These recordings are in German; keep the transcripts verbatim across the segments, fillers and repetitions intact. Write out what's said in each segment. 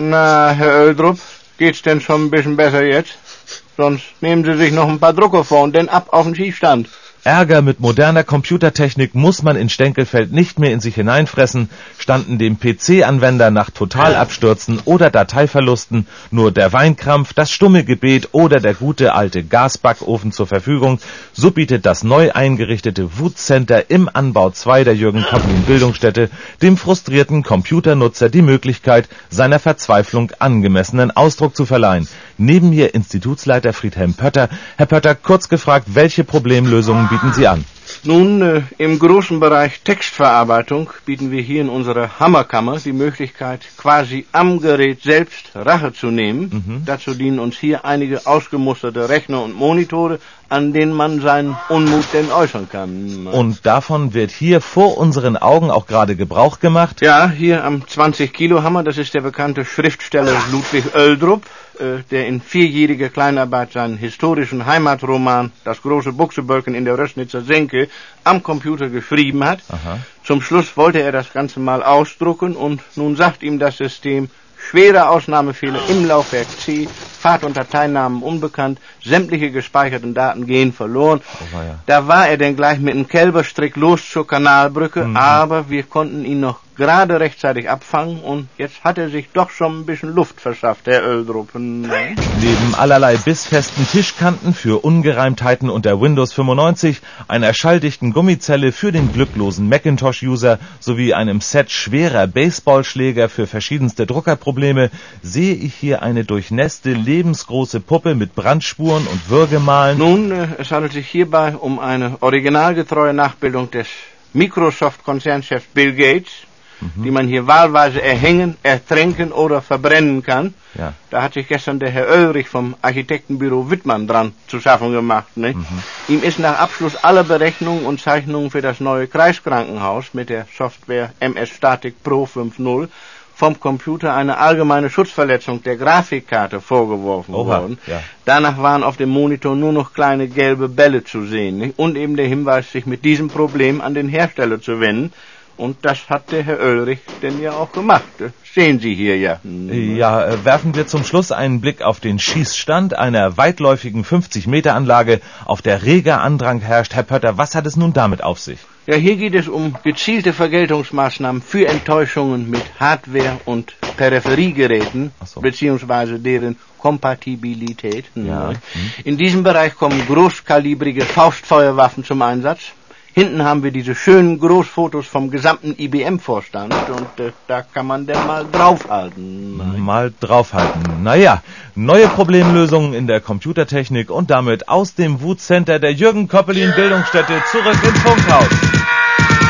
Na, Herr Oeldrup, geht's denn schon ein bisschen besser jetzt? Sonst nehmen Sie sich noch ein paar Drucker vor und dann ab auf den Schießstand. Ärger mit moderner Computertechnik muss man in Stenkelfeld nicht mehr in sich hineinfressen, standen dem P C-Anwender nach Totalabstürzen oder Dateiverlusten nur der Weinkrampf, das stumme Gebet oder der gute alte Gasbackofen zur Verfügung, so bietet das neu eingerichtete Wutcenter im Anbau zwei der Jürgen Koppelin Bildungsstätte dem frustrierten Computernutzer die Möglichkeit, seiner Verzweiflung angemessenen Ausdruck zu verleihen. Neben mir Institutsleiter Friedhelm Pötter. Herr Pötter, kurz gefragt, welche Problemlösungen bieten Sie an? Nun, äh, im großen Bereich Textverarbeitung bieten wir hier in unserer Hammerkammer die Möglichkeit, quasi am Gerät selbst Rache zu nehmen. Mhm. Dazu dienen uns hier einige ausgemusterte Rechner und Monitore, an denen man seinen Unmut denn äußern kann. Und davon wird hier vor unseren Augen auch gerade Gebrauch gemacht? Ja, hier am zwanzig-Kilo-Hammer, das ist der bekannte Schriftsteller Ludwig Oeldrup, äh, der in vierjähriger Kleinarbeit seinen historischen Heimatroman Das große Buchsebölken in der Rößnitzer Senke am Computer geschrieben hat. Aha. Zum Schluss wollte er das Ganze mal ausdrucken und nun sagt ihm das System: schwere Ausnahmefehler im Laufwerk C, Pfad- und Dateinamen unbekannt, sämtliche gespeicherten Daten gehen verloren. Oh, ja. Da war er denn gleich mit einem Kälberstrick los zur Kanalbrücke, mhm. aber wir konnten ihn noch gerade rechtzeitig abfangen und jetzt hat er sich doch schon ein bisschen Luft verschafft, Herr Oeldrup. Neben allerlei bissfesten Tischkanten für Ungereimtheiten unter Windows fünfundneunzig, einer schalldichten Gummizelle für den glücklosen Macintosh-User sowie einem Set schwerer Baseballschläger für verschiedenste Druckerprobleme sehe ich hier eine durchnässte, lebensgroße Puppe mit Brandspuren und Würgemalen. Nun, äh, es handelt sich hierbei um eine originalgetreue Nachbildung des Microsoft-Konzernchefs Bill Gates, mhm. die man hier wahlweise erhängen, ertränken oder verbrennen kann. Ja. Da hat sich gestern der Herr Oelrich vom Architektenbüro Wittmann dran zu schaffen gemacht. Ne? Mhm. Ihm ist nach Abschluss aller Berechnungen und Zeichnungen für das neue Kreiskrankenhaus mit der Software M S Static Pro fünf Punkt null vom Computer eine allgemeine Schutzverletzung der Grafikkarte vorgeworfen Oha, worden. Ja. Danach waren auf dem Monitor nur noch kleine gelbe Bälle zu sehen. Nicht? Und eben der Hinweis, sich mit diesem Problem an den Hersteller zu wenden. Und das hat der Herr Oelrich denn ja auch gemacht. Das sehen Sie hier ja. Ja, äh, werfen wir zum Schluss einen Blick auf den Schießstand einer weitläufigen fünfzig Meter Anlage, auf der reger Andrang herrscht. Herr Pötter, was hat es nun damit auf sich? Ja, hier geht es um gezielte Vergeltungsmaßnahmen für Enttäuschungen mit Hardware- und Peripheriegeräten, so. beziehungsweise deren Kompatibilität. Ja. Hm. In diesem Bereich kommen großkalibrige Faustfeuerwaffen zum Einsatz. Hinten haben wir diese schönen Großfotos vom gesamten I B M-Vorstand und äh, da kann man denn mal draufhalten. Nein. Mal draufhalten. Naja, neue Problemlösungen in der Computertechnik und damit aus dem Wutcenter der Jürgen Koppelin Bildungsstätte zurück ins Funkhaus.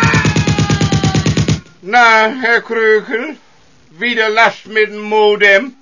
Na, Herr Krökel, wieder Last mit dem Modem?